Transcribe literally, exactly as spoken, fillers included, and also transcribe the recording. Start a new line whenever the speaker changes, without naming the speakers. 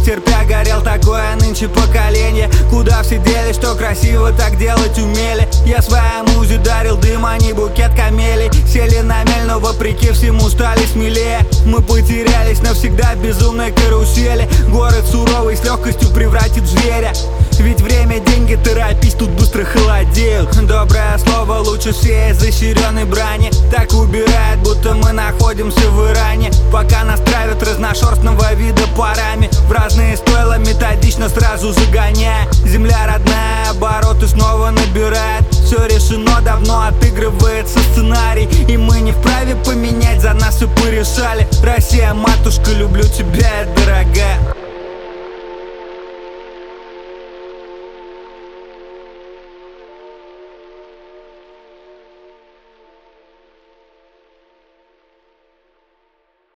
терпя горел такое нынче поколение. Куда все делись, что красиво так делать умели. Я своей музе дарил дым, а не букет камелий. Сели на мель, но вопреки всему стали смелее. Мы потерялись навсегда в безумной карусели. Город суровый с легкостью превратит в зверя. Ведь время, деньги, торопись, тут быстро холодеют. Доброе слово лучше всей изощренной брани. Так убирает, будто мы находимся в Иране. Пока нас травят разношерстного вида парами, в разные стойла методично сразу загоняя. Земля родная, обороты снова набирает. Все решено давно, отыгрывается сценарий. И мы не вправе поменять, за нас все порешали. Россия, матушка, люблю тебя, дорогая.